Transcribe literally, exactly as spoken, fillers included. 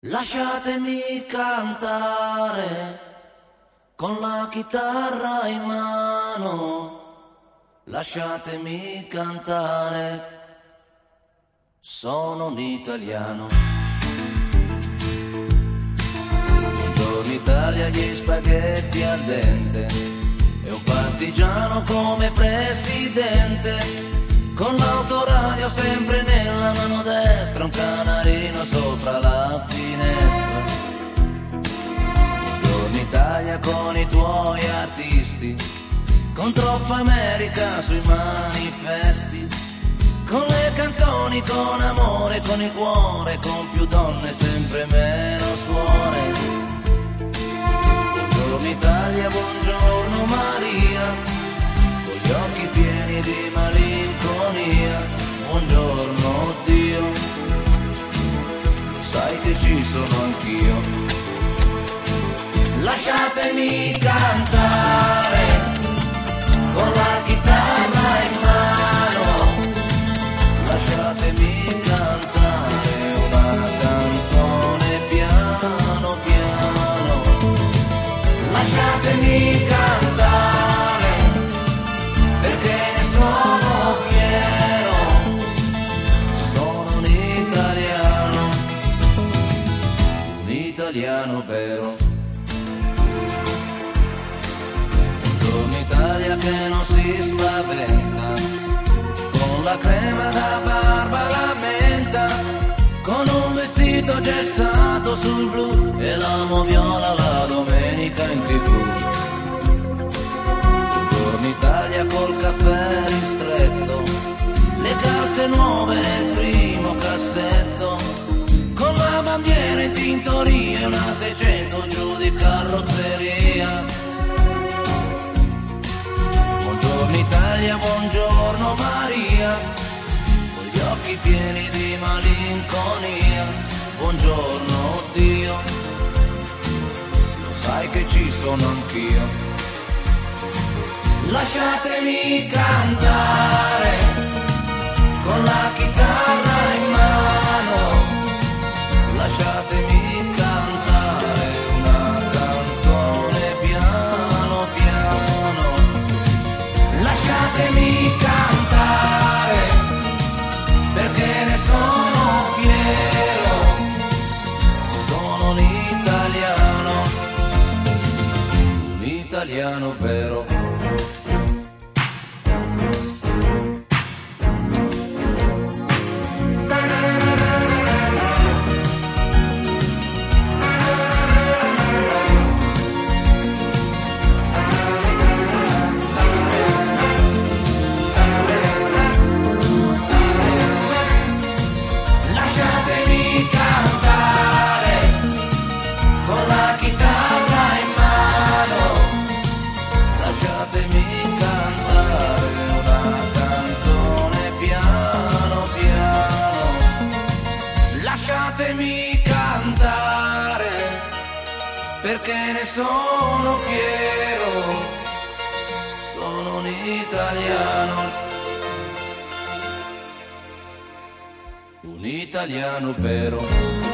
Lasciatemi cantare con la chitarra in mano, lasciatemi cantare, sono un italiano. Buongiorno Italia, gli spaghetti al dente e un partigiano come presidente, con l'autoradio sempre nella mano destra, un canarino sopra la finestra. Buongiorno Italia con i tuoi artisti, con troppa America sui manifesti, con le canzoni, con amore, con il cuore, con più donne, sempre meno suore. Buongiorno Italia, buongiorno Maria, con gli occhi pieni di malinconia. Buongiorno Dio, sai che ci sono anch'io. Lasciatemi cantare con la chitarra in mano, lasciatemi cantare una canzone piano piano, lasciatemi cantare perché ne sono fiero, sono un italiano, un italiano vero. Italia che non si spaventa, con la crema da barba la menta, con un vestito gessato sul blu e l'amo viola la domenica in tv. Buongiorno Italia col caffè ristretto, le calze nuove nel primo cassetto, con la bandiera in tintoria e una seicento giù di carrozzeria. Buongiorno Italia, buongiorno Maria, con gli occhi pieni di malinconia. Buongiorno Dio, lo sai che ci sono anch'io. Lasciatemi cantare con la chitarra in mano, lasciatemi cantare una canzone piano piano, lasciatemi cantare perché ne sono fiero, sono un italiano, un italiano vero. Lasciatemi cantare perché ne sono fiero, sono un italiano, un italiano vero.